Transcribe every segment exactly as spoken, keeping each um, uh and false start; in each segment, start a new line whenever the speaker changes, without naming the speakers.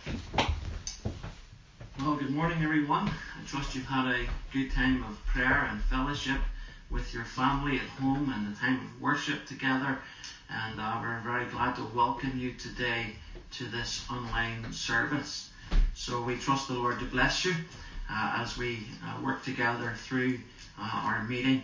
Well, good morning, everyone. I trust you've had a good time of prayer and fellowship with your family at home and the time of worship together. And uh, we're very glad to welcome you today to this online service. So we trust the Lord to bless you uh, as we uh, work together through uh, our meeting.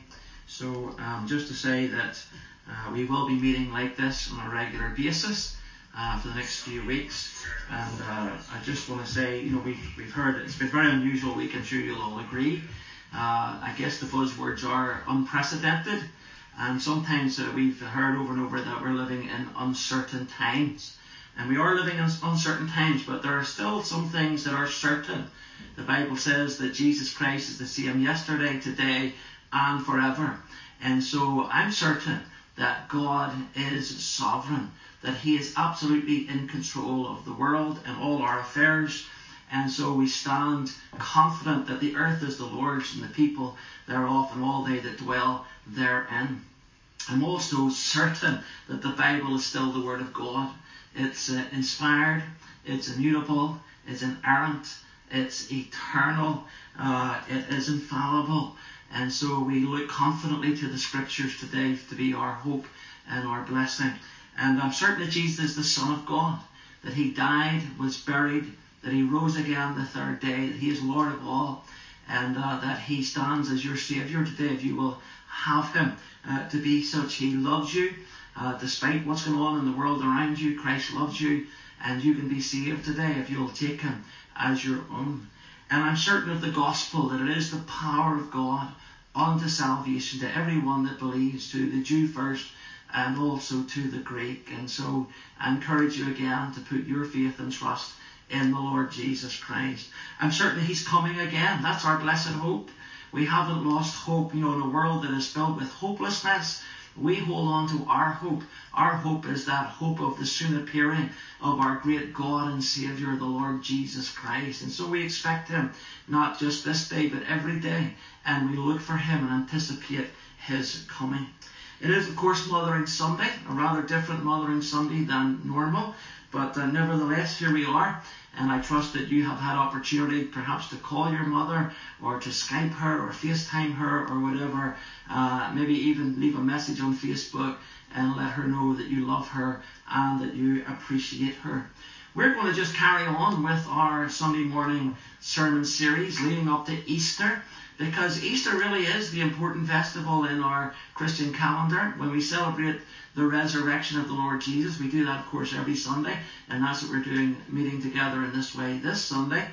So um, just to say that uh, we will be meeting like this on a regular basis uh, for the next few weeks. And uh, I just want to say, you know, we've, we've heard it's been a very unusual week. I'm sure you'll all agree. Uh, I guess the buzzwords are unprecedented. And sometimes uh, we've heard over and over that we're living in uncertain times. And we are living in uncertain times, but there are still some things that are certain. The Bible says that Jesus Christ is the same yesterday, today, and forever. And so I'm certain that God is sovereign, that He is absolutely in control of the world and all our affairs. And so we stand confident that the earth is the Lord's and the people thereof and all they that dwell therein. I'm also certain that the Bible is still the Word of God. It's uh, inspired, it's immutable, it's inerrant, it's eternal, uh, it is infallible. And so we look confidently to the Scriptures today to be our hope and our blessing. And I'm certain that Jesus is the Son of God, that He died, was buried, that He rose again the third day, that He is Lord of all, and uh, that He stands as your Saviour today if you will have Him uh, to be such. He loves you. Uh, despite what's going on in the world around you, Christ loves you, and you can be saved today if you'll take Him as your own. And I'm certain of the gospel, that it is the power of God unto salvation to everyone that believes, to the Jew first and also to the Greek. And so I encourage you again to put your faith and trust in the Lord Jesus Christ. I'm certain He's coming again. That's our blessed hope. We haven't lost hope. You know, in a world that is filled with hopelessness, we hold on to our hope. Our hope is that hope of the soon appearing of our great God and Saviour, the Lord Jesus Christ. And so we expect Him not just this day, but every day. And we look for Him and anticipate His coming. It is, of course, Mothering Sunday, a rather different Mothering Sunday than normal. But uh, nevertheless, here we are. And I trust that you have had opportunity perhaps to call your mother or to Skype her or FaceTime her or whatever. Uh, maybe even leave a message on Facebook and let her know that you love her and that you appreciate her. We're going to just carry on with our Sunday morning sermon series leading up to Easter, because Easter really is the important festival in our Christian calendar when we celebrate the resurrection of the Lord Jesus. We do that, of course, every Sunday, and that's what we're doing, meeting together in this way this Sunday.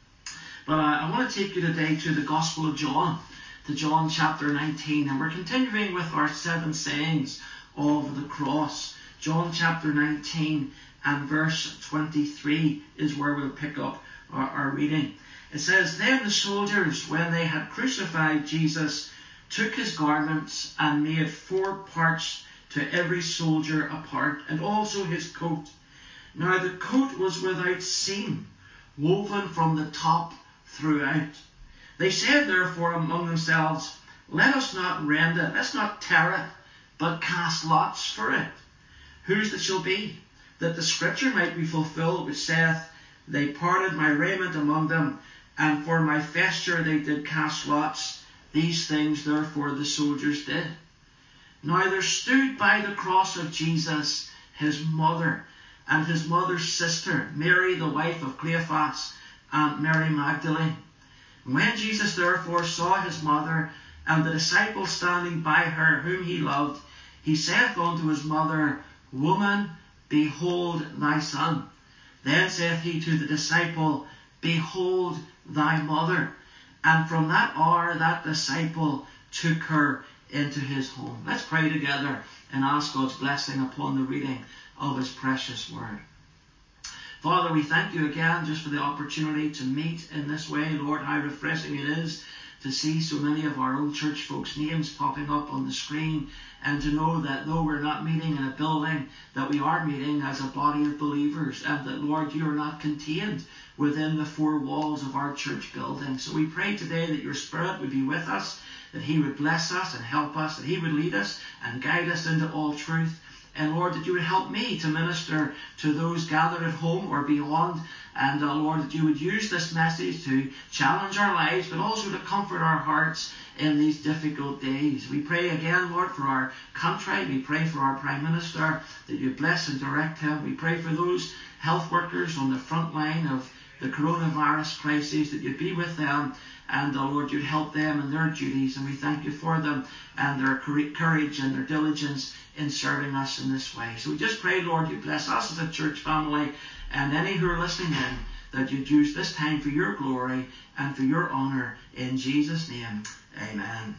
But uh, I want to take you today to the Gospel of John, to John chapter nineteen, and we're continuing with our seven sayings of the cross. John chapter nineteen and verse twenty-three is where we'll pick up our, our reading. It says, "Then the soldiers, when they had crucified Jesus, took His garments and made four parts, to every soldier a part, and also his coat. Now the coat was without seam, woven from the top throughout. They said therefore among themselves, Let us not rend it, let's not tear it, but cast lots for it, whose it shall be, that the scripture might be fulfilled, which saith, They parted my raiment among them, and for my vesture they did cast lots. These things therefore the soldiers did. Now there stood by the cross of Jesus His mother, and His mother's sister, Mary the wife of Cleophas, and Mary Magdalene. When Jesus therefore saw His mother, and the disciple standing by her, whom He loved, He saith unto His mother, Woman, behold thy son. Then saith He to the disciple, Behold thy mother. And from that hour that disciple took her into his home." Let's pray together and ask God's blessing upon the reading of His precious word. Father, we thank You again just for the opportunity to meet in this way. Lord, how refreshing it is to see so many of our own church folks' names popping up on the screen, and to know that though we're not meeting in a building, that we are meeting as a body of believers, and that, Lord, You are not contained within the four walls of our church building. So we pray today that Your Spirit would be with us, that He would bless us and help us, that He would lead us and guide us into all truth. And Lord, that You would help me to minister to those gathered at home or beyond And uh, Lord, that you would use this message to challenge our lives, but also to comfort our hearts in these difficult days. We pray again, Lord, for our country. We pray for our Prime Minister, that you bless and direct him. We pray for those health workers on the front line of the coronavirus crisis, that you'd be with them, and uh, Lord, you'd help them in their duties. And we thank you for them and their courage and their diligence in serving us in this way. So we just pray, Lord, you bless us as a church family, and any who are listening in, that you'd use this time for your glory and for your honour. In Jesus' name, amen.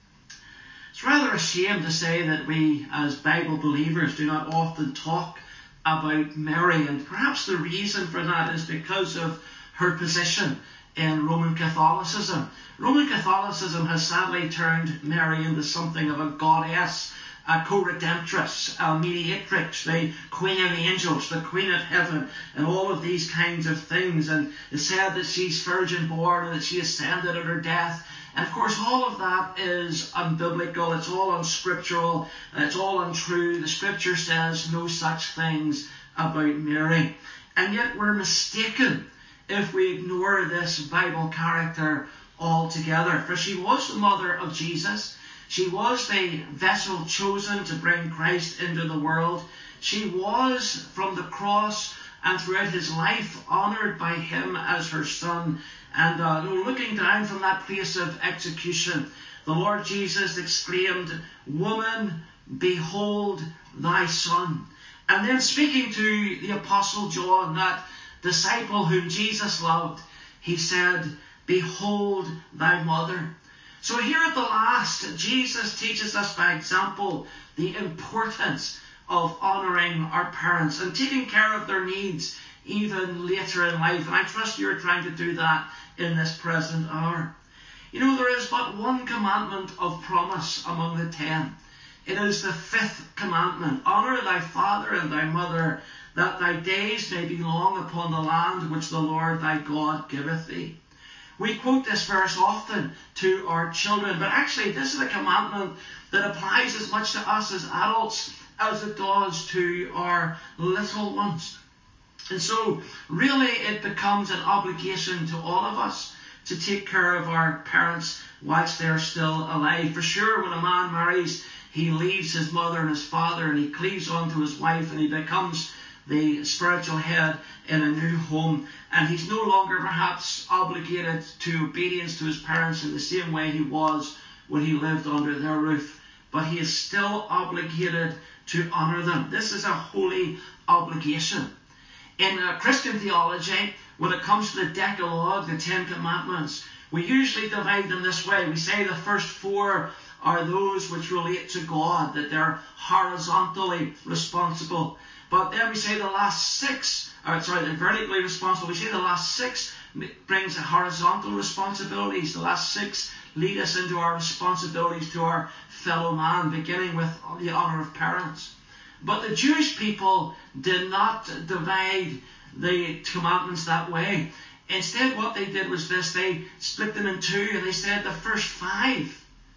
It's rather a shame to say that we, as Bible believers, do not often talk about Mary, and perhaps the reason for that is because of her position in Roman Catholicism. Roman Catholicism has sadly turned Mary into something of a goddess, a co-redemptress, a mediatrix, the Queen of the Angels, the Queen of Heaven, and all of these kinds of things. And it's said that she's virgin born and that she ascended at her death. And of course all of that is unbiblical, it's all unscriptural, it's all untrue. The scripture says no such things about Mary. And yet we're mistaken if we ignore this Bible character altogether. For she was the mother of Jesus. She was the vessel chosen to bring Christ into the world. She was, from the cross and throughout his life, honoured by him as her son. And uh, looking down from that place of execution, the Lord Jesus exclaimed, "Woman, behold thy son." And then speaking to the Apostle John, that disciple whom Jesus loved, he said, "Behold thy mother." So here at the last, Jesus teaches us by example the importance of honouring our parents and taking care of their needs even later in life. And I trust you're trying to do that in this present hour. You know, there is but one commandment of promise among the ten. It is the fifth commandment. Honour thy father and thy mother, that thy days may be long upon the land which the Lord thy God giveth thee. We quote this verse often to our children, but actually this is a commandment that applies as much to us as adults as it does to our little ones. And so really it becomes an obligation to all of us to take care of our parents whilst they're still alive. For sure, when a man marries, he leaves his mother and his father and he cleaves onto his wife and he becomes the spiritual head in a new home, and he's no longer perhaps obligated to obedience to his parents in the same way he was when he lived under their roof, but he is still obligated to honour them. This is a holy obligation. In uh, Christian theology, when it comes to the Decalogue, the Ten Commandments, we usually divide them this way. We say the first four are those which relate to God, that they're horizontally responsible. But then we say the last six, or sorry, they're vertically responsible. We say the last six brings horizontal responsibilities. The last six lead us into our responsibilities to our fellow man, beginning with the honour of parents. But the Jewish people did not divide the commandments that way. Instead, what they did was this: they split them in two, and they said the first five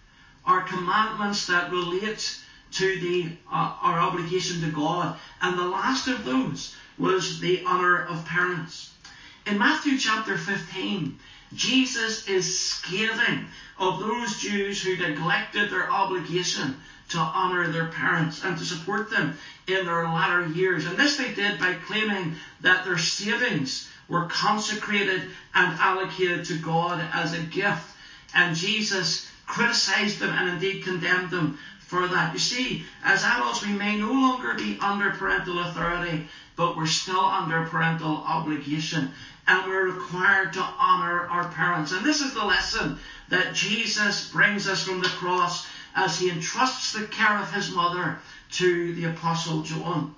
are commandments that relate to the uh, our obligation to God, and the last of those was the honour of parents. In Matthew chapter fifteen, Jesus is scathing of those Jews who neglected their obligation to honour their parents and to support them in their latter years. And this they did by claiming that their savings were consecrated and allocated to God as a gift. And Jesus criticised them and indeed condemned them for that. You see, as adults we may no longer be under parental authority, but we're still under parental obligation, and we're required to honour our parents. And this is the lesson that Jesus brings us from the cross as he entrusts the care of his mother to the Apostle John.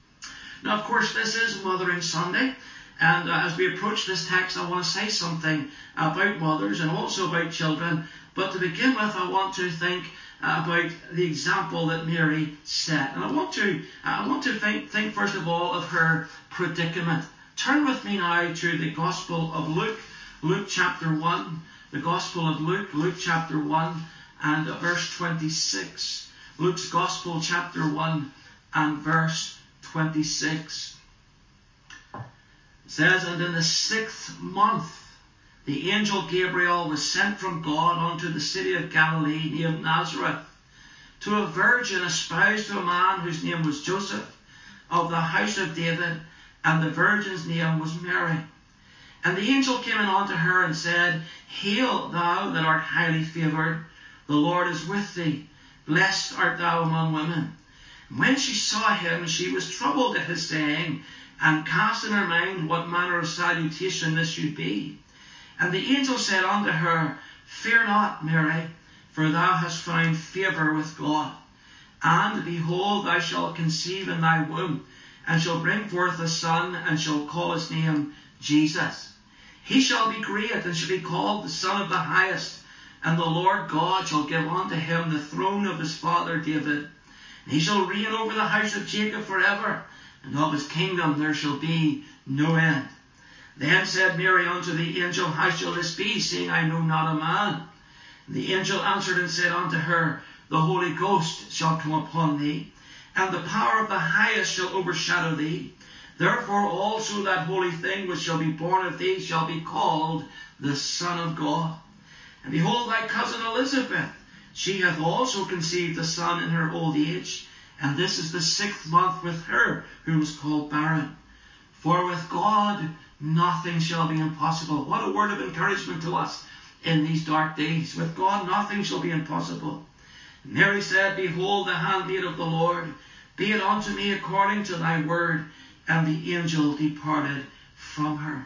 Now, of course, this is Mothering Sunday, and uh, as we approach this text, I want to say something about mothers and also about children. But to begin with, I want to think uh, about the example that Mary set. And I want to uh, I want to think, think first of all of her predicament. Turn with me now to the Gospel of Luke, Luke chapter one. The Gospel of Luke, Luke chapter one and verse twenty-six. Luke's Gospel chapter one and verse twenty-six. It says, and in the sixth month, the angel Gabriel was sent from God unto the city of Galilee named Nazareth, to a virgin espoused to a man whose name was Joseph, of the house of David, and the virgin's name was Mary. And the angel came in unto her and said, Hail, thou that art highly favoured, the Lord is with thee. Blessed art thou among women. And when she saw him, she was troubled at his saying, and cast in her mind what manner of salutation this should be. And the angel said unto her, Fear not, Mary, for thou hast found favour with God. And behold, thou shalt conceive in thy womb, and shall bring forth a son, and shall call his name Jesus. He shall be great, and shall be called the Son of the Highest. And the Lord God shall give unto him the throne of his father David. And he shall reign over the house of Jacob forever, and of his kingdom there shall be no end. Then said Mary unto the angel, How shall this be, seeing I know not a man? And the angel answered and said unto her, The Holy Ghost shall come upon thee, and the power of the Highest shall overshadow thee. Therefore also that holy thing which shall be born of thee shall be called the Son of God. And behold, thy cousin Elizabeth, she hath also conceived a son in her old age, and this is the sixth month with her who was called barren. For with God nothing shall be impossible. What a word of encouragement to us in these dark days. With God nothing shall be impossible. And Mary said, Behold the handmaid of the Lord, be it unto me according to thy word. And the angel departed from her.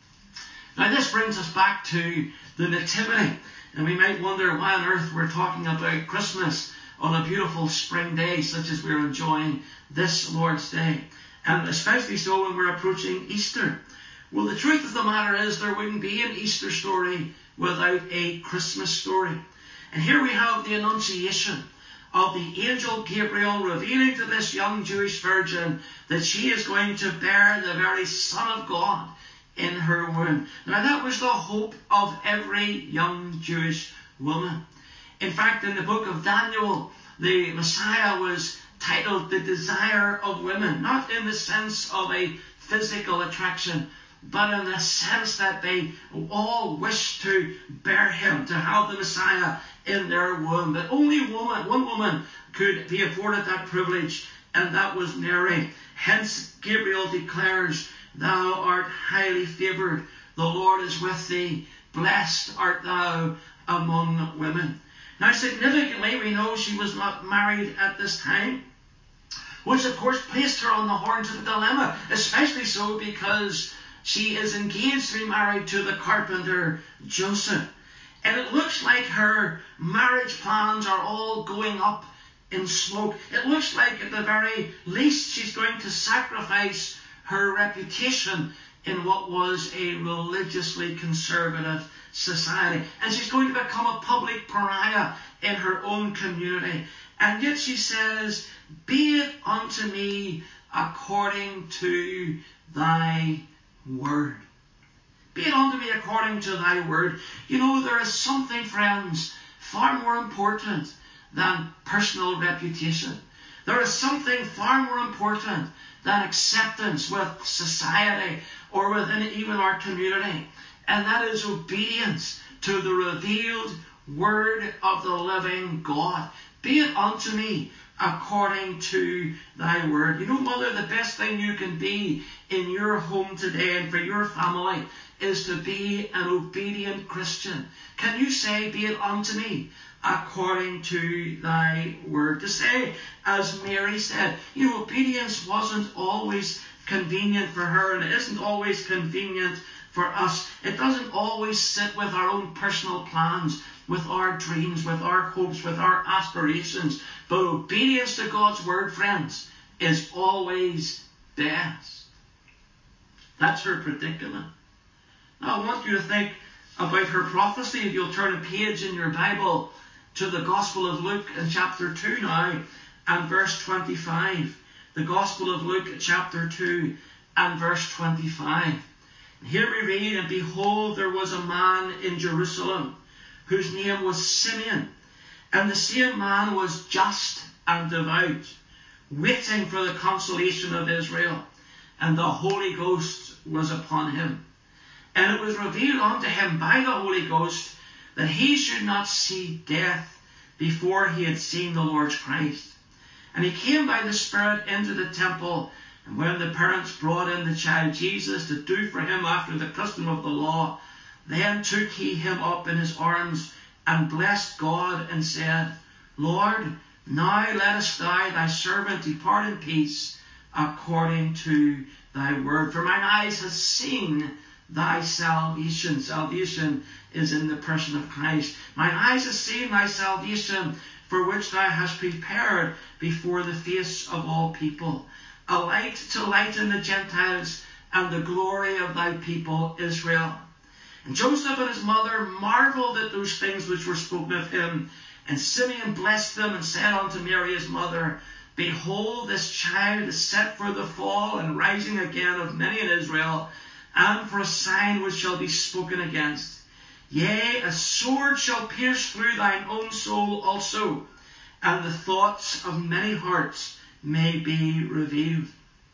Now this brings us back to the Nativity. And we might wonder why on earth we're talking about Christmas on a beautiful spring day such as we're enjoying this Lord's Day. And especially so when we're approaching Easter. Well, the truth of the matter is there wouldn't be an Easter story without a Christmas story. And here we have the Annunciation of the angel Gabriel revealing to this young Jewish virgin that she is going to bear the very Son of God in her womb. Now that was the hope of every young Jewish woman. In fact, in the book of Daniel, the Messiah was titled the Desire of Women, not in the sense of a physical attraction, but in the sense that they all wished to bear him, to have the Messiah in their womb. But only woman, one woman could be afforded that privilege, and that was Mary. Hence Gabriel declares, Thou art highly favoured, the Lord is with thee, blessed art thou among women. Now significantly, we know she was not married at this time, which of course placed her on the horns of a dilemma, especially so because she is engaged to be married to the carpenter Joseph. And it looks like her marriage plans are all going up in smoke. It looks like at the very least she's going to sacrifice her reputation in what was a religiously conservative society. And she's going to become a public pariah in her own community. And yet she says, Be it unto me according to thy word. Be it unto me according to thy word. You know, there is something, friends, far more important than personal reputation. There is something far more important than acceptance with society or within even our community. And that is obedience to the revealed word of the living God. Be it unto me according to thy word. You know, Mother, the best thing you can be in your home today and for your family is to be an obedient Christian. Can you say, Be it unto me according to thy word? To say, as Mary said, you know, obedience wasn't always convenient for her, and it isn't always convenient for us. It doesn't always sit with our own personal plans, with our dreams, with our hopes, with our aspirations. But obedience to God's word, friends, is always best. That's her predicament. Now I want you to think about her prophecy. If you'll turn a page in your Bible to the Gospel of Luke in chapter two now and verse twenty-five. The Gospel of Luke chapter two and verse twenty-five. And here we read, And behold, there was a man in Jerusalem whose name was Simeon. And the same man was just and devout, waiting for the consolation of Israel. And the Holy Ghost was upon him. And it was revealed unto him by the Holy Ghost that he should not see death before he had seen the Lord's Christ. And he came by the Spirit into the temple, and when the parents brought in the child Jesus to do for him after the custom of the law, then took he him up in his arms, and blessed God, and said, Lord, now lettest thou thy servant depart in peace, according to thy word. For mine eyes have seen thy salvation. Salvation is in the person of Christ. Mine eyes have seen thy salvation, for which thou hast prepared before the face of all people, a light to lighten the Gentiles, and the glory of thy people Israel. And Joseph and his mother marvelled at those things which were spoken of him. And Simeon blessed them, and said unto Mary his mother, Behold, this child is set for the fall and rising again of many in Israel, and for a sign which shall be spoken against. Yea, a sword shall pierce through thine own soul also, and the thoughts of many hearts may be revealed.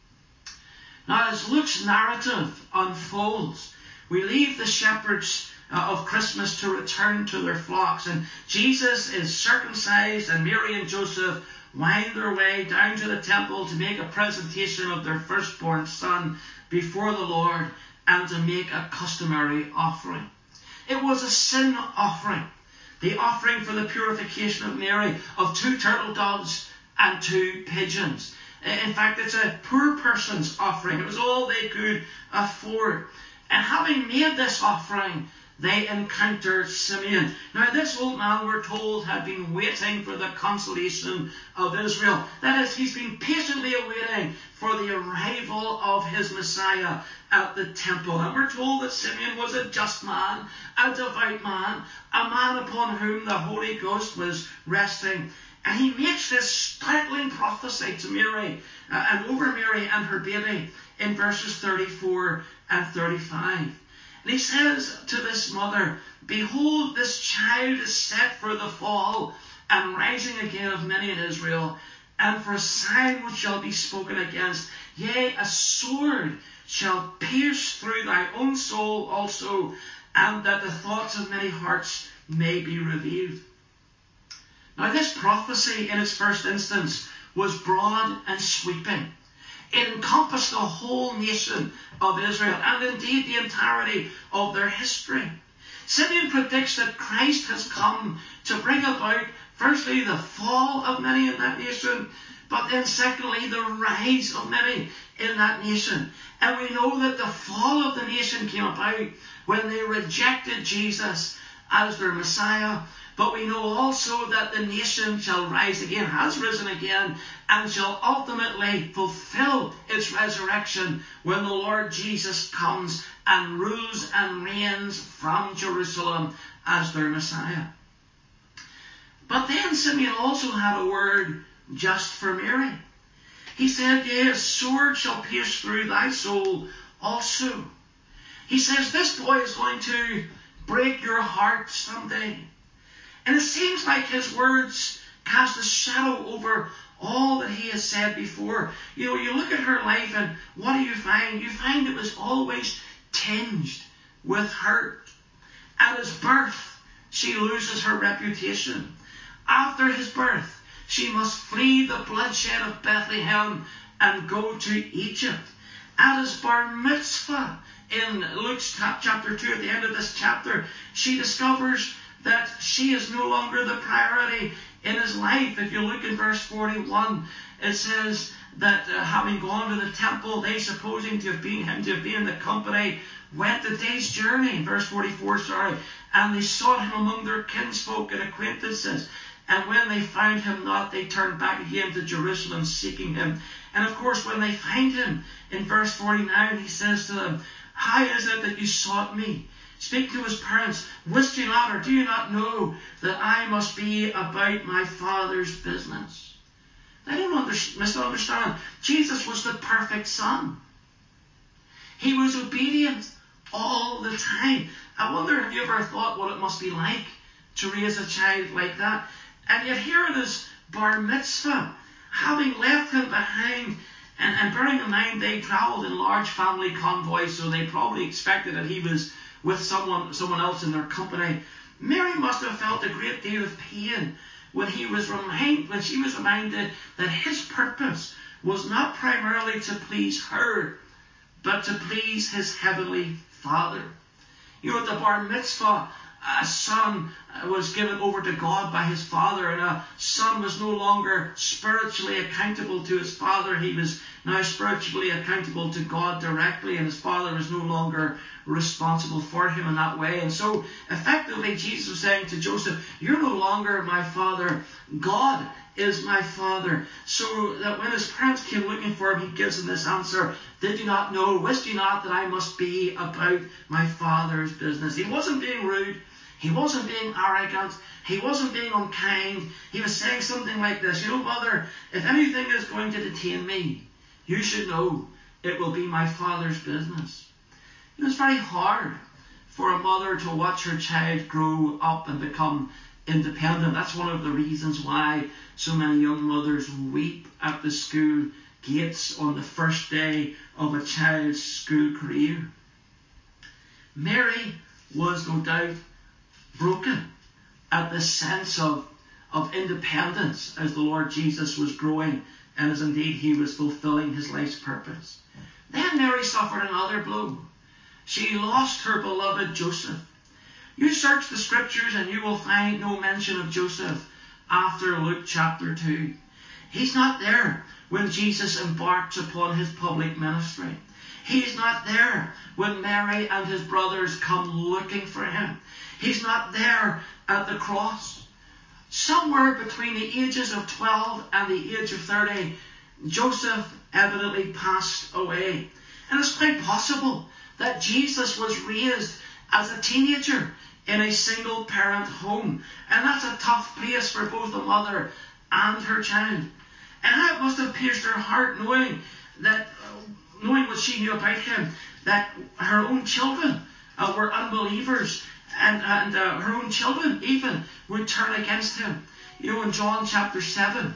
Now, as Luke's narrative unfolds, we leave the shepherds uh, of Christmas to return to their flocks, and Jesus is circumcised, and Mary and Joseph wind their way down to the temple to make a presentation of their firstborn son before the Lord, and to make a customary offering. It was a sin offering, the offering for the purification of Mary, of two turtle doves and two pigeons. In fact, it's a poor person's offering. It was all they could afford. And having made this offering, they encountered Simeon. Now, this old man, we're told, had been waiting for the consolation of Israel. That is, he's been patiently awaiting for the arrival of his Messiah at the temple. And we're told that Simeon was a just man, a devout man, a man upon whom the Holy Ghost was resting. And he makes this startling prophecy to Mary, uh, and over Mary and her baby, in verses thirty-four and thirty-five. And he says to this mother, Behold, this child is set for the fall and rising again of many in Israel, and for a sign which shall be spoken against. Yea, a sword shall pierce through thy own soul also, and that the thoughts of many hearts may be revealed. Now, this prophecy in its first instance was broad and sweeping. It encompassed the whole nation of Israel, and indeed the entirety of their history. Simeon predicts that Christ has come to bring about, firstly, the fall of many in that nation, but then secondly, the rise of many in that nation. And we know that the fall of the nation came about when they rejected Jesus as their Messiah. But we know also that the nation shall rise again, has risen again, and shall ultimately fulfill its resurrection when the Lord Jesus comes and rules and reigns from Jerusalem as their Messiah. But then Simeon also had a word just for Mary. He said, Yea, a sword shall pierce through thy soul also. He says, this boy is going to break your heart someday. And it seems like his words cast a shadow over all that he has said before. You know, you look at her life and what do you find? You find it was always tinged with hurt. At his birth, she loses her reputation. After his birth, she must flee the bloodshed of Bethlehem and go to Egypt. At his bar mitzvah, in Luke chapter two, at the end of this chapter, she discovers that she is no longer the priority in his life. If you look in verse forty-one, it says that uh, having gone to the temple, they supposing to have been him to have been in the company, went a day's journey. Verse forty-four, sorry. And they sought him among their kinsfolk and acquaintances. And when they found him not, they turned back again to Jerusalem seeking him. And of course, when they find him, in verse forty-nine, he says to them, How is it that you sought me? Speak to his parents. Wist you not, or do you not know that I must be about my Father's business? They don't under, misunderstand. Jesus was the perfect Son. He was obedient all the time. I wonder, have you ever thought what it must be like to raise a child like that? And yet here it is, bar mitzvah, having left him behind And, and bearing in mind they travelled in large family convoys, so they probably expected that he was with someone, someone else in their company. Mary must have felt a great deal of pain when he was remind, when she was reminded that his purpose was not primarily to please her, but to please his heavenly Father. You know, at the bar mitzvah, a son was given over to God by his father, and a son was no longer spiritually accountable to his father. He was now spiritually accountable to God directly, and his father was no longer responsible for him in that way. And so effectively Jesus was saying to Joseph, you're no longer my father, God is my father. So that when his parents came looking for him, he gives them this answer: did you not know, wist you not that I must be about my father's business? He wasn't being rude. He wasn't being arrogant. He wasn't being unkind. He was saying something like this: you know, mother, if anything is going to detain me, you should know it will be my father's business. You know, it's very hard for a mother to watch her child grow up and become independent. That's one of the reasons why so many young mothers weep at the school gates on the first day of a child's school career. Mary was no doubt broken at the sense of, of independence as the Lord Jesus was growing and as indeed he was fulfilling his life's purpose. Then Mary suffered another blow. She lost her beloved Joseph. You search the scriptures and you will find no mention of Joseph after Luke chapter two. He's not there when Jesus embarks upon his public ministry. He's not there when Mary and his brothers come looking for him. He's not there at the cross. Somewhere between the ages of twelve and the age of thirty, Joseph evidently passed away. And it's quite possible that Jesus was raised as a teenager in a single parent home. And that's a tough place for both the mother and her child. And how it must have pierced her heart knowing that, knowing what she knew about him, that her own children uh, were unbelievers, and, and uh, her own children even would turn against him. You know, in John chapter seven,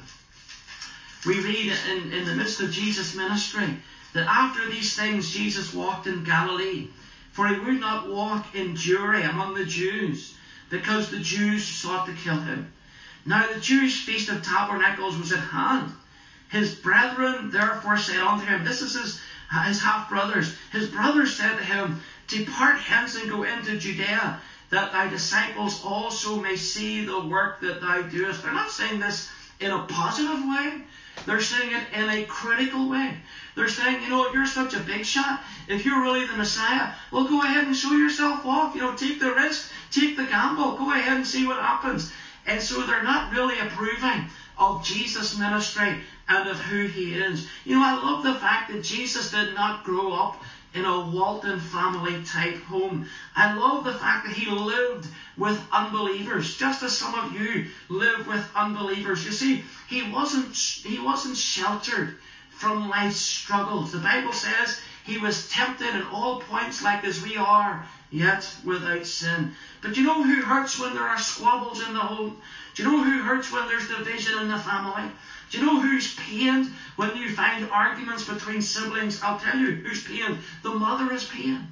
we read in, in the midst of Jesus' ministry that after these things Jesus walked in Galilee, for he would not walk in Jewry among the Jews, because the Jews sought to kill him. Now the Jewish feast of tabernacles was at hand. His brethren therefore said unto him, this is his, his half-brothers, his brothers said to him, depart hence and go into Judea, that thy disciples also may see the work that thou doest. They're not saying this in a positive way. They're saying it in a critical way. They're saying, you know, you're such a big shot. If you're really the Messiah, well, go ahead and show yourself off. You know, take the risk, take the gamble, go ahead and see what happens. And so they're not really approving of Jesus' ministry and of who he is. You know, I love the fact that Jesus did not grow up in a Walton family type home. I love the fact that he lived with unbelievers, just as some of you live with unbelievers. You see, he wasn't he wasn't sheltered from life's struggles. The Bible says he was tempted in all points like as we are, yet without sin. But do you know who hurts when there are squabbles in the home? Do you know who hurts when there's division in the family? Do you know who's pained when you find arguments between siblings? I'll tell you who's pained. The mother is pained.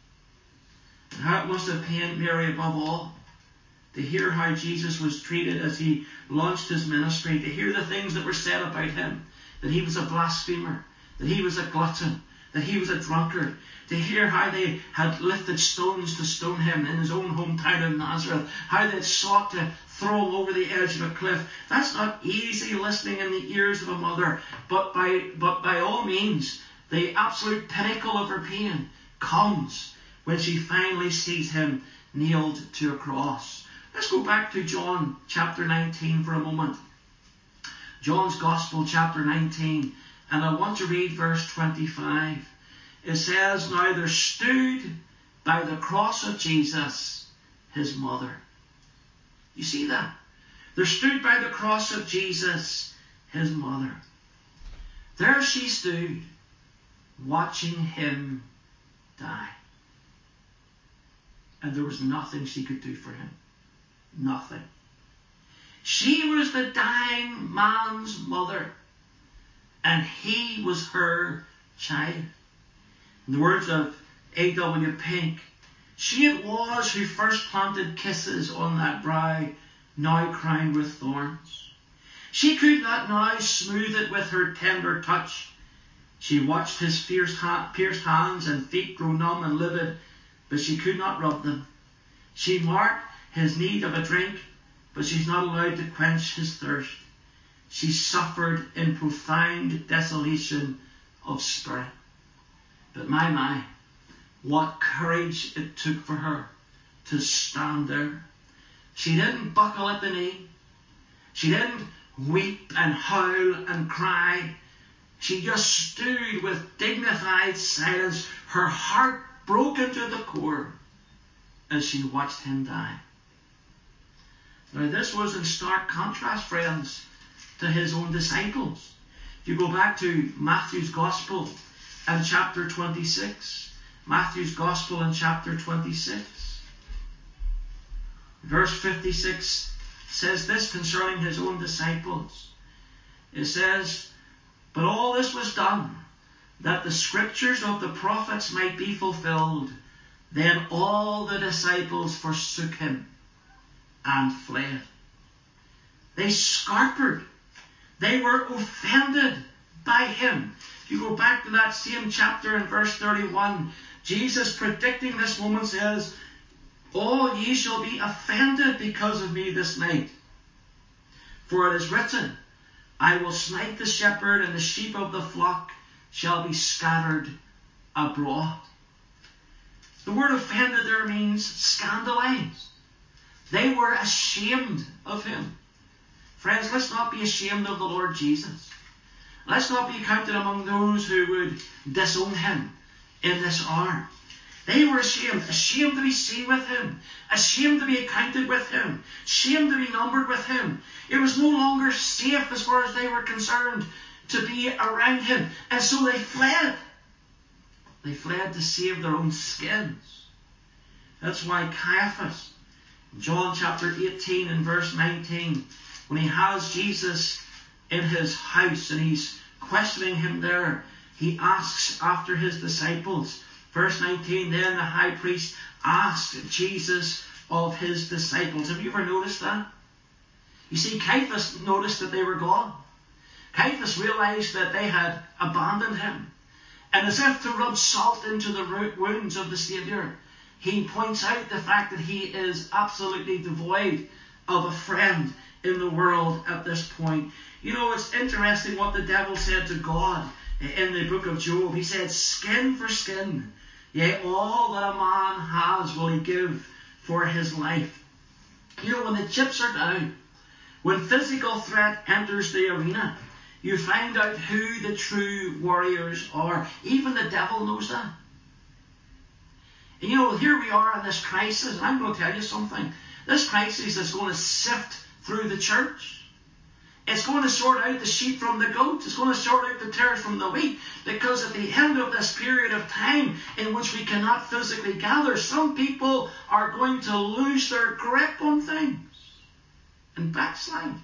And how it must have pained Mary above all to hear how Jesus was treated as he launched his ministry, to hear the things that were said about him, that he was a blasphemer, that he was a glutton, that he was a drunkard, to hear how they had lifted stones to stone him in his own hometown of Nazareth, how they sought to throw him over the edge of a cliff. That's not easy listening in the ears of a mother, but by, but by all means, the absolute pinnacle of her pain comes when she finally sees him nailed to a cross. Let's go back to John chapter nineteen for a moment. John's Gospel chapter nineteen, and I want to read verse twenty-five. It says, now there stood by the cross of Jesus his mother. You see that? There stood by the cross of Jesus his mother. There she stood, watching him die. And there was nothing she could do for him. Nothing. She was the dying man's mother. and he was her child. In the words of A W Pink, she it was who first planted kisses on that brow, now crowned with thorns. She could not now smooth it with her tender touch. She watched his fierce ha- pierced hands and feet grow numb and livid, but she could not rub them. She marked his need of a drink, but she's not allowed to quench his thirst. She suffered in profound desolation of spirit. But my, my, what courage it took for her to stand there. She didn't buckle at the knee. She didn't weep and howl and cry. She just stood with dignified silence, her heart broken to the core, as she watched him die. Now this was in stark contrast, friends, to his own disciples. If you go back to Matthew's Gospel and chapter twenty-six, Matthew's Gospel in chapter twenty-six, verse fifty-six says this concerning his own disciples. It says, "But all this was done, that the scriptures of the prophets might be fulfilled. Then all the disciples forsook him and fled." They scarpered. They were offended by him. If you go back to that same chapter in verse thirty-one, Jesus predicting this moment says, "All ye shall be offended because of me this night. For it is written, I will smite the shepherd, and the sheep of the flock shall be scattered abroad." The word offended there means scandalized. They were ashamed of him. Friends, let's not be ashamed of the Lord Jesus. Let's not be counted among those who would disown him in this hour. They were ashamed, ashamed to be seen with him, ashamed to be accounted with him, ashamed to be numbered with him. It was no longer safe as far as they were concerned to be around him. And so they fled. They fled to save their own skins. That's why Caiaphas, in John chapter eighteen and verse nineteen, when he has Jesus in his house and he's questioning him there, he asks after his disciples. Verse nineteen, then the high priest asked Jesus of his disciples. Have you ever noticed that? You see, Caiaphas noticed that they were gone. Caiaphas realized that they had abandoned him. And as if to rub salt into the wounds of the Saviour, he points out the fact that he is absolutely devoid of a friend in the world at this point. You know, it's interesting what the devil said to God in the book of Job. He said, "Skin for skin. Yea, all that a man has will he give for his life." You know, when the chips are down, when physical threat enters the arena, you find out who the true warriors are. Even the devil knows that. And you know, here we are in this crisis, and I'm going to tell you something. This crisis is going to sift through the church. It's going to sort out the sheep from the goats. It's going to sort out the tares from the wheat. Because at the end of this period of time in which we cannot physically gather, some people are going to lose their grip on things and backslide.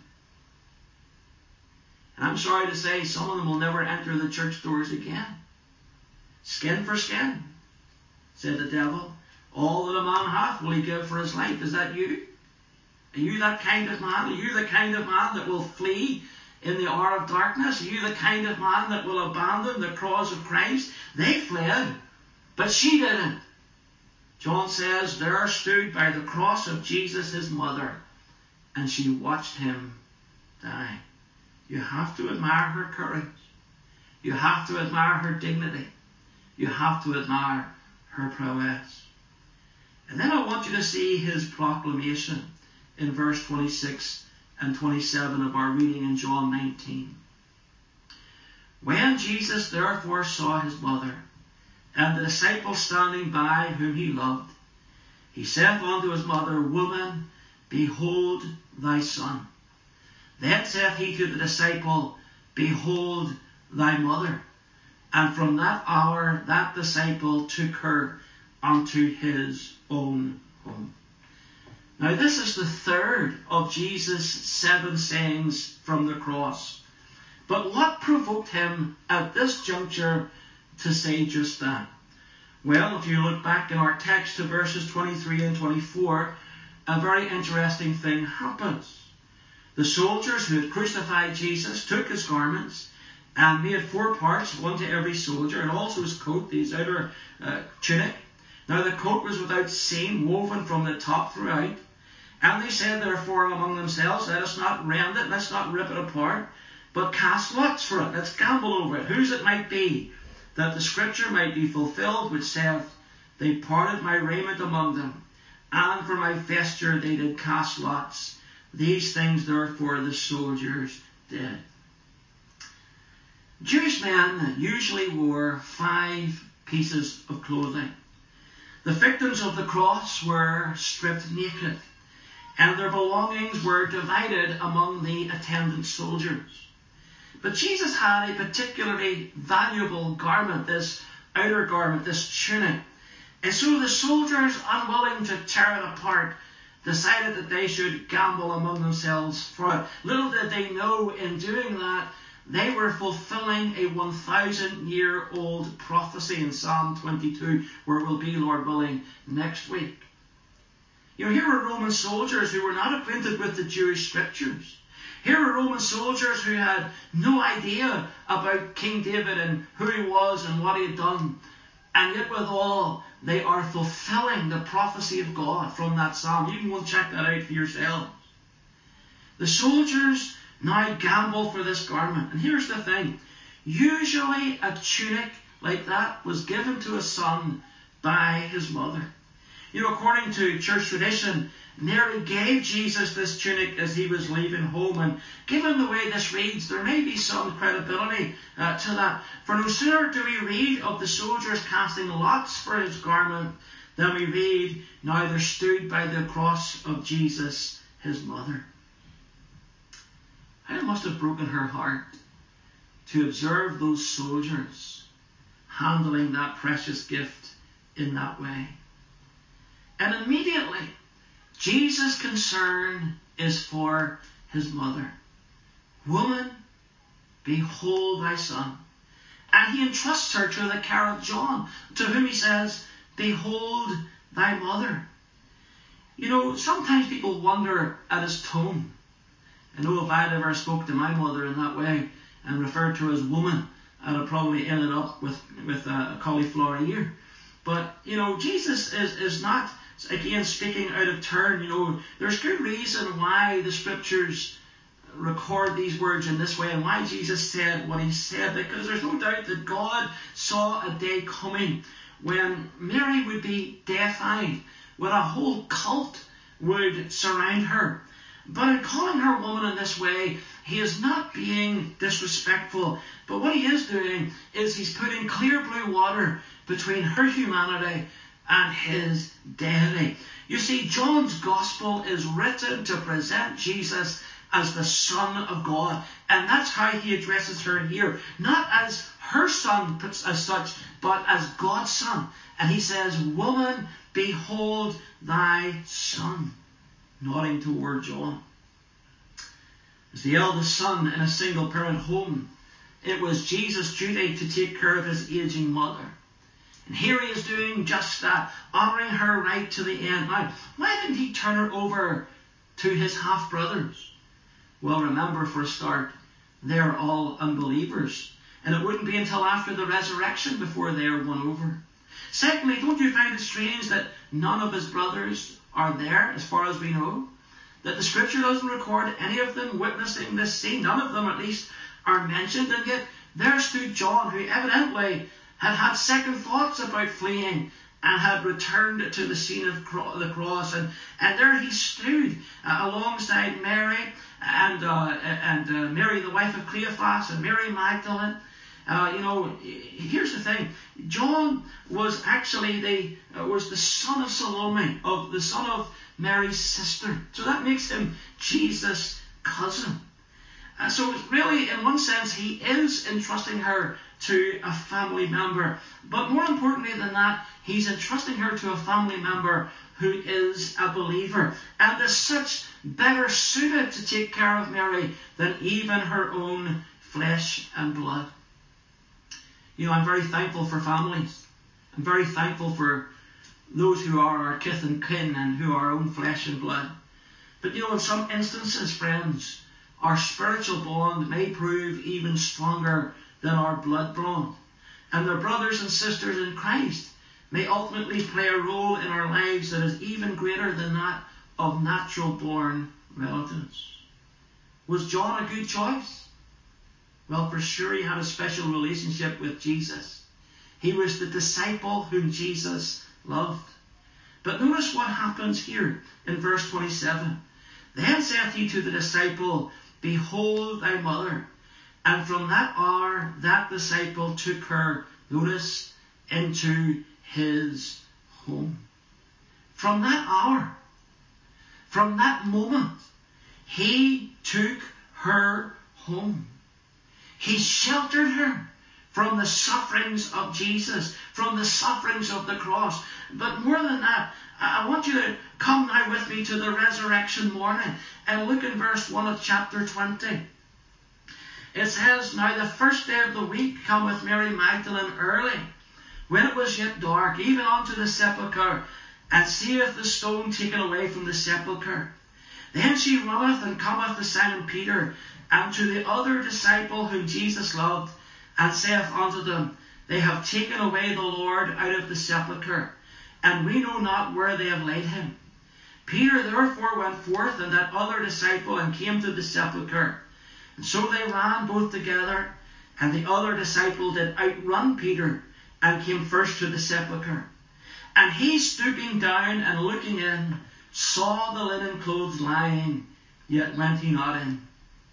And I'm sorry to say, some of them will never enter the church doors again. Skin for skin, said the devil. All that a man hath will he give for his life. Is that you? Are you that kind of man? Are you the kind of man that will flee in the hour of darkness? Are you the kind of man that will abandon the cause of Christ? They fled, but she didn't. John says, there stood by the cross of Jesus his mother, and she watched him die. You have to admire her courage. You have to admire her dignity. You have to admire her prowess. And then I want you to see his proclamation in verse twenty-six and twenty-seven of our reading in John nineteen. When Jesus therefore saw his mother, and the disciple standing by whom he loved, he saith unto his mother, Woman, behold thy son. Then saith he to the disciple, Behold thy mother. And from that hour that disciple took her unto his own home. Now this is the third of Jesus' seven sayings from the cross. But what provoked him at this juncture to say just that? Well, if you look back in our text to verses twenty-three and twenty-four, a very interesting thing happens. The soldiers who had crucified Jesus took his garments and made four parts, one to every soldier, and also his coat, his outer uh, tunic. Now the coat was without seam, woven from the top throughout. And they said therefore among themselves, let us not rend it, let's not rip it apart, but cast lots for it. Let's gamble over it, whose it might be, that the scripture might be fulfilled, which saith, they parted my raiment among them, and for my vesture they did cast lots. These things therefore the soldiers did. Jewish men usually wore five pieces of clothing. The victims of the cross were stripped naked, and their belongings were divided among the attendant soldiers. But Jesus had a particularly valuable garment, this outer garment, this tunic. And so the soldiers, unwilling to tear it apart, decided that they should gamble among themselves for it. Little did they know in doing that, they were fulfilling a one thousand year old prophecy in Psalm twenty-two, where we'll be, Lord willing, next week. You know, here were Roman soldiers who were not acquainted with the Jewish scriptures. Here were Roman soldiers who had no idea about King David and who he was and what he had done. And yet withal, they are fulfilling the prophecy of God from that psalm. You can go and check that out for yourselves. The soldiers now gamble for this garment. And here's the thing. Usually a tunic like that was given to a son by his mother. You know, according to church tradition, Mary gave Jesus this tunic as he was leaving home. And given the way this reads, there may be some credibility uh, to that. For no sooner do we read of the soldiers casting lots for his garment than we read, now there stood by the cross of Jesus his mother. How it must have broken her heart to observe those soldiers handling that precious gift in that way. And immediately, Jesus' concern is for his mother. Woman, behold thy son. And he entrusts her to the care of John, to whom he says, behold thy mother. You know, sometimes people wonder at his tone. I know if I had ever spoke to my mother in that way and referred to her as woman, I'd have probably ended up with, with a cauliflower ear. But, you know, Jesus is, is not, again, speaking out of turn. You know, there's good reason why the scriptures record these words in this way and why Jesus said what he said, because there's no doubt that God saw a day coming when Mary would be deified, when a whole cult would surround her. But in calling her woman in this way, he is not being disrespectful, but what he is doing is he's putting clear blue water between her humanity and his deity. You see, John's gospel is written to present Jesus as the Son of God, and that's how he addresses her here, not as her son as such, but as God's son. And he says, woman, behold thy son, nodding toward John. As the eldest son in a single parent home, it was Jesus' duty to take care of his aging mother. And here he is doing just that, honouring her right to the end. Now, why didn't he turn her over to his half-brothers? Well, remember, for a start, they're all unbelievers. And it wouldn't be until after the resurrection before they are won over. Secondly, don't you find it strange that none of his brothers are there, as far as we know? That the scripture doesn't record any of them witnessing this scene. None of them, at least, are mentioned. And yet, there stood John, who evidently had had second thoughts about fleeing and had returned to the scene of cro- the cross. And, and there he stood uh, alongside Mary and, uh, and uh, Mary, the wife of Cleophas, and Mary Magdalene. Uh, you know, here's the thing. John was actually the uh, was the son of Salome, of the son of Mary's sister. So that makes him Jesus' cousin. Uh, so really, in one sense, he is entrusting her to a family member. But more importantly than that, he's entrusting her to a family member who is a believer, and is such better suited to take care of Mary than even her own flesh and blood. You know, I'm very thankful for families. I'm very thankful for those who are our kith and kin and who are our own flesh and blood. But you know, in some instances, friends, our spiritual bond may prove even stronger than our blood bond. And their brothers and sisters in Christ may ultimately play a role in our lives that is even greater than that of natural born relatives. Was John a good choice? Well, for sure he had a special relationship with Jesus. He was the disciple whom Jesus loved. But notice what happens here in verse twenty-seven. Then saith he to the disciple, Behold thy mother. And from that hour that disciple took her, notice, into his home. From that hour, from that moment, he took her home. He sheltered her from the sufferings of Jesus, from the sufferings of the cross. But more than that, I want you to come now with me to the resurrection morning and look in verse one of chapter twenty. It says, Now the first day of the week cometh Mary Magdalene early, when it was yet dark, even unto the sepulchre, and seeth the stone taken away from the sepulchre. Then she runneth and cometh to Simon Peter, and to the other disciple whom Jesus loved, and saith unto them, They have taken away the Lord out of the sepulchre, and we know not where they have laid him. Peter therefore went forth, and that other disciple, and came to the sepulchre. And so they ran both together, and the other disciple did outrun Peter, and came first to the sepulchre. And he, stooping down and looking in, saw the linen clothes lying, yet went he not in.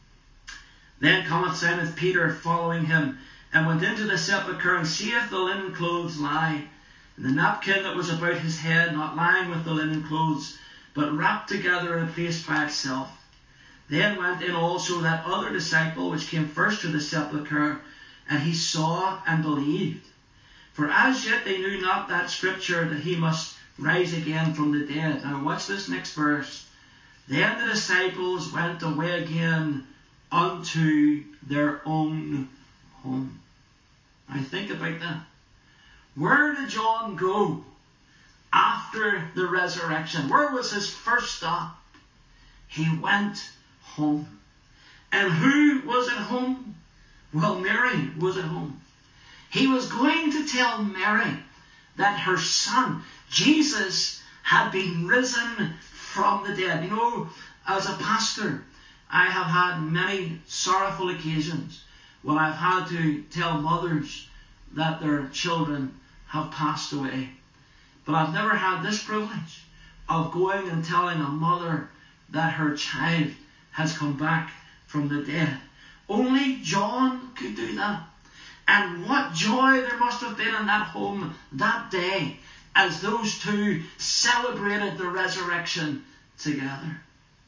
Then cometh Simon Peter following him, and went into the sepulchre, and seeth the linen clothes lie, and the napkin that was about his head not lying with the linen clothes, but wrapped together in a place by itself. Then went in also that other disciple which came first to the sepulchre, and he saw and believed. For as yet they knew not that scripture, that he must rise again from the dead. Now watch this next verse. Then the disciples went away again unto their own home. Now think about that. Where did John go after the resurrection? Where was his first stop? He went home. And who was at home? Well, Mary was at home. He was going to tell Mary that her son, Jesus, had been risen from the dead. You know, as a pastor, I have had many sorrowful occasions when I've had to tell mothers that their children have passed away. But I've never had this privilege of going and telling a mother that her child has come back from the dead. Only John could do that. And what joy there must have been in that home that day as those two celebrated the resurrection together.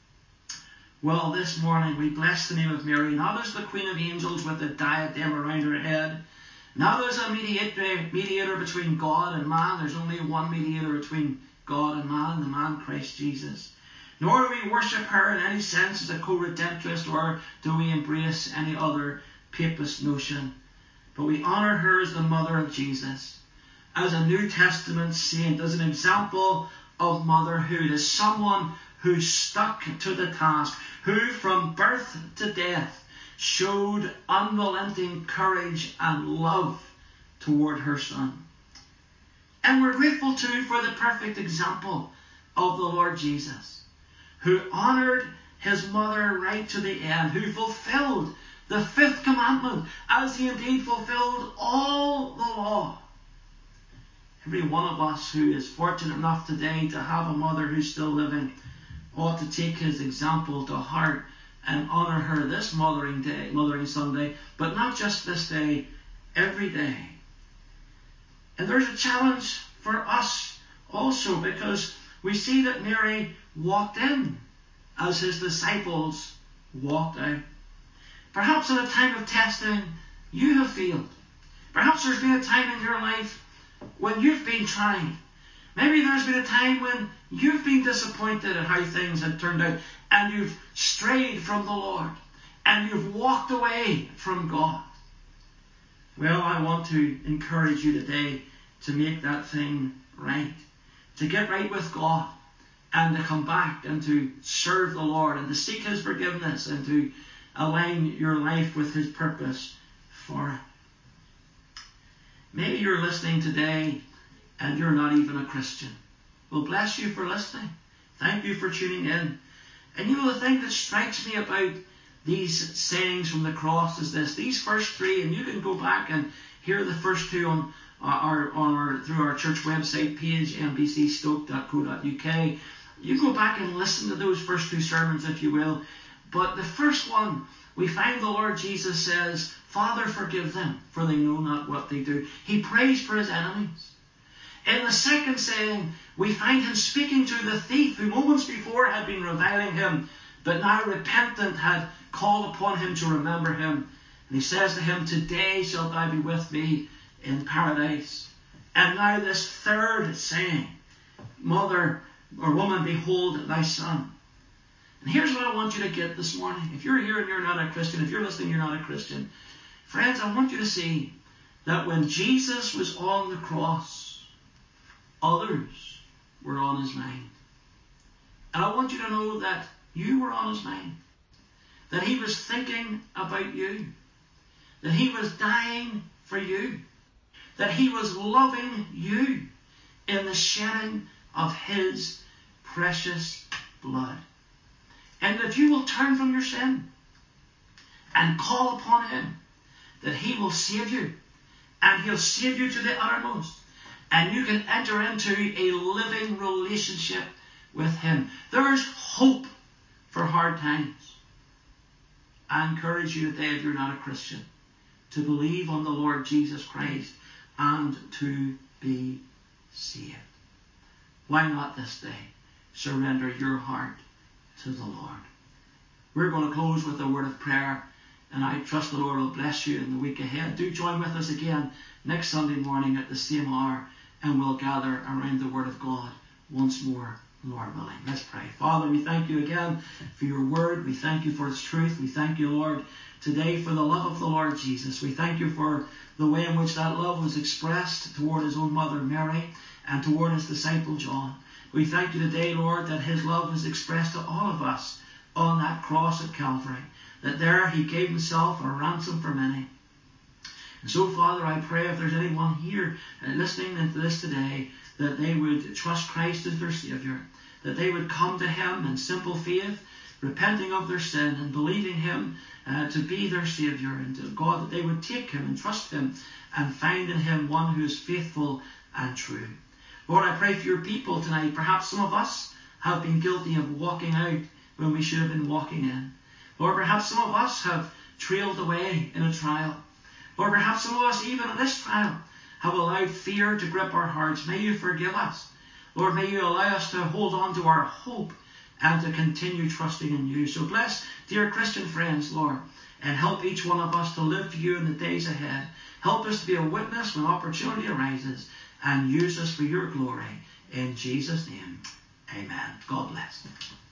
Well, this morning we bless the name of Mary, not as the Queen of Angels with a diadem around her head, not as a mediator, mediator between God and man. There's only one mediator between God and man, the man Christ Jesus. Nor do we worship her in any sense as a co-redemptress, or do we embrace any other papist notion. But we honour her as the mother of Jesus, as a New Testament saint, as an example of motherhood, as someone who stuck to the task, who from birth to death showed unrelenting courage and love toward her son. And we're grateful too for the perfect example of the Lord Jesus, who honoured his mother right to the end, who fulfilled the fifth commandment, as he indeed fulfilled all the law. Every one of us who is fortunate enough today to have a mother who's still living ought to take his example to heart and honour her this Mothering Day, Mothering Sunday, but not just this day, every day. And there's a challenge for us also, because we see that Mary walked in as his disciples walked out. Perhaps in a time of testing, you have failed. Perhaps there's been a time in your life when you've been tried. Maybe there's been a time when you've been disappointed at how things had turned out, and you've strayed from the Lord. and you've walked away from God, well, I want to encourage you today to make that thing right, to get right with God, and to come back and to serve the Lord and to seek His forgiveness and to align your life with His purpose for it. Maybe you're listening today and you're not even a Christian. Well, bless you for listening. Thank you for tuning in. And you know, the thing that strikes me about these sayings from the cross is this. These first three, and you can go back and hear the first two on our, on our through our church website page, m b c stoke dot co dot u k. You go back and listen to those first two sermons if you will. But the first one, we find the Lord Jesus says, Father, forgive them, for they know not what they do. He prays for His enemies. In the second saying, we find Him speaking to the thief who moments before had been reviling Him, but now repentant had called upon Him to remember him. And He says to him, today shalt thou be with me in paradise. And now this third saying, Mother or woman, behold thy son. And here's what I want you to get this morning. If you're here and you're not a Christian, if you're listening, you're not a Christian. Friends, I want you to see that when Jesus was on the cross, others were on His mind. And I want you to know that you were on His mind. That He was thinking about you. That He was dying for you. That He was loving you in the shedding of His precious blood. And if you will turn from your sin and call upon Him, that He will save you. And He'll save you to the uttermost. And you can enter into a living relationship with Him. There's hope for hard times. I encourage you today, if you're not a Christian, to believe on the Lord Jesus Christ and to be saved. Why not this day surrender your heart to the Lord? We're going to close with a word of prayer, and I trust the Lord will bless you in the week ahead. Do join with us again next Sunday morning at the same hour, and we'll gather around the Word of God once more, Lord willing. Let's pray. Father, we thank you again for your word. We thank you for its truth. We thank you, Lord, today for the love of the Lord Jesus. We thank you for the way in which that love was expressed toward His own mother Mary and toward His disciple John. We thank you today, Lord, that His love was expressed to all of us on that cross at Calvary, that there He gave Himself a ransom for many. And so, Father, I pray if there's anyone here listening to this today, that they would trust Christ as their Saviour, that they would come to Him in simple faith, repenting of their sin and believing Him uh, to be their Saviour, and to God, that they would take Him and trust Him and find in Him one who is faithful and true. Lord, I pray for your people tonight. Perhaps some of us have been guilty of walking out when we should have been walking in. Lord, perhaps some of us have trailed away in a trial. Lord, perhaps some of us, even in this trial, have allowed fear to grip our hearts. May you forgive us. Lord, may you allow us to hold on to our hope and to continue trusting in you. So bless dear Christian friends, Lord, and help each one of us to live for you in the days ahead. Help us to be a witness when opportunity arises, and use us for your glory. In Jesus' name, amen. God bless.